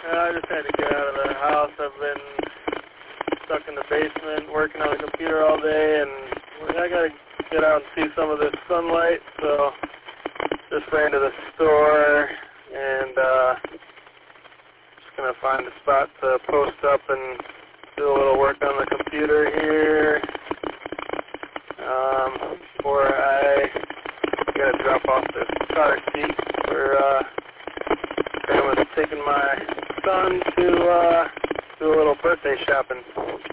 I just had to get out of the house. I've been stuck in the basement working on the computer all day, and I gotta get out and see some of this sunlight, so just ran to the store and just gonna find a spot to post up and do a little work on the computer here before I gotta drop off this car seat for Grandma's taking my son to do a little birthday shopping.